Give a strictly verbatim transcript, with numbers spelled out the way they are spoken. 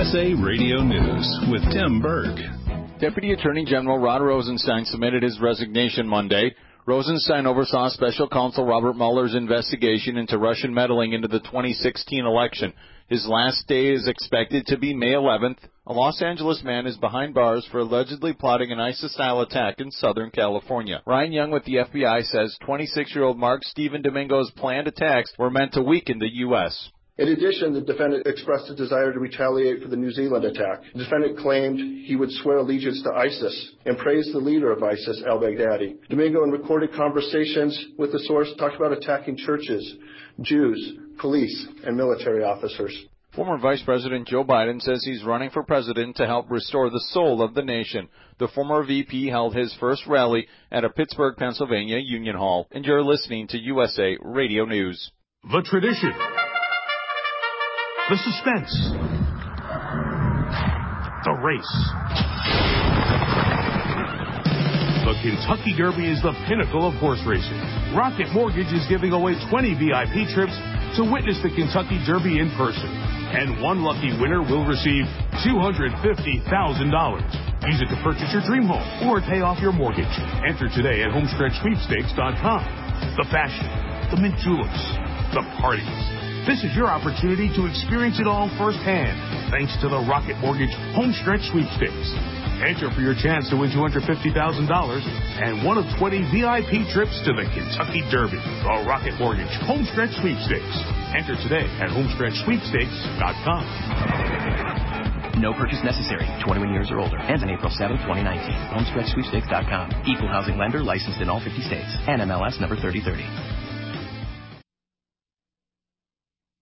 S A Radio News with Tim Berg. Deputy Attorney General Rod Rosenstein submitted his resignation Monday. Rosenstein oversaw Special Counsel Robert Mueller's investigation into Russian meddling into the twenty sixteen election. His last day is expected to be May eleventh. A Los Angeles man is behind bars for allegedly plotting an ISIS-style attack in Southern California. Ryan Young with the F B I says twenty-six-year-old Mark Stephen Domingo's planned attacks were meant to weaken the U S In addition, the defendant expressed a desire to retaliate for the New Zealand attack. The defendant claimed he would swear allegiance to ISIS and praised the leader of ISIS, al-Baghdadi. Domingo, in recorded conversations with the source, talked about attacking churches, Jews, police, and military officers. Former Vice President Joe Biden says he's running for president to help restore the soul of the nation. The former V P held his first rally at a Pittsburgh, Pennsylvania Union Hall. And you're listening to U S A Radio News. The tradition. The suspense. The race. The Kentucky Derby is the pinnacle of horse racing. Rocket Mortgage is giving away twenty V I P trips to witness the Kentucky Derby in person. And one lucky winner will receive two hundred fifty thousand dollars. Use it to purchase your dream home or pay off your mortgage. Enter today at homestretch sweepstakes dot com. The fashion, the mint juleps, the parties. This is your opportunity to experience it all firsthand, thanks to the Rocket Mortgage Homestretch Sweepstakes. Enter for your chance to win two hundred fifty thousand dollars and one of twenty V I P trips to the Kentucky Derby. The Rocket Mortgage Homestretch Sweepstakes. Enter today at homestretch sweepstakes dot com. No purchase necessary. twenty-one years or older. Ends on April seventh, twenty nineteen. homestretch sweepstakes dot com. Equal housing lender licensed in all fifty states. N M L S number thirty thirty.